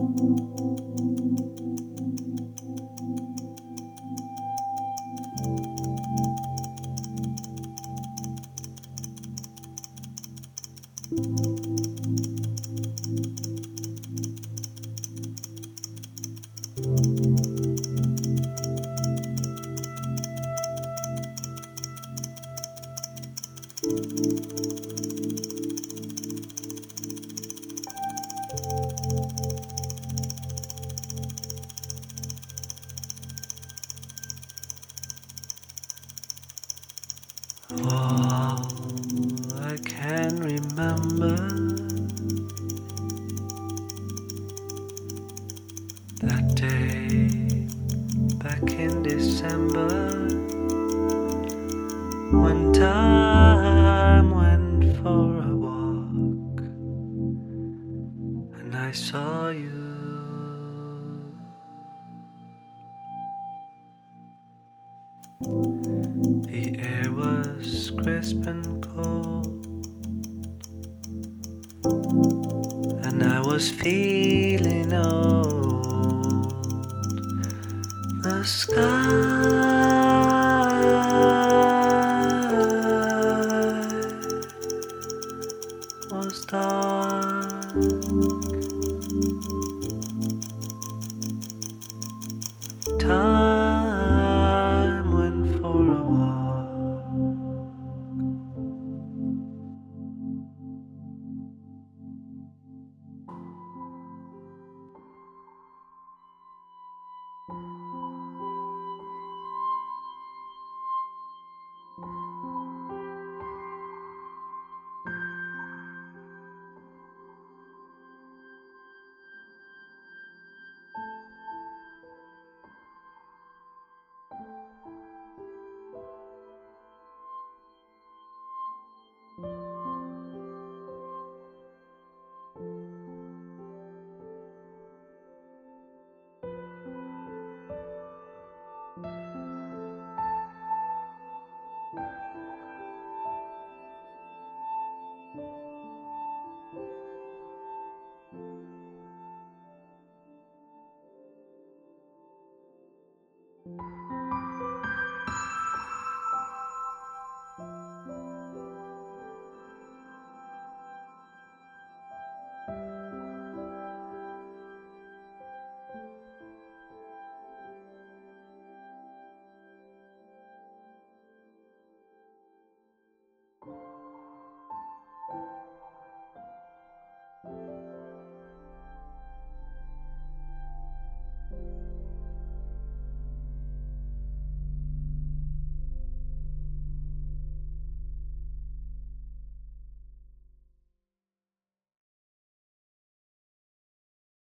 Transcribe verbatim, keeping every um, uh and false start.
Oh, I can remember that day back in December. One time went for a walk and I saw you. The air was crisp and cold, and I was feeling old. The sky was dark,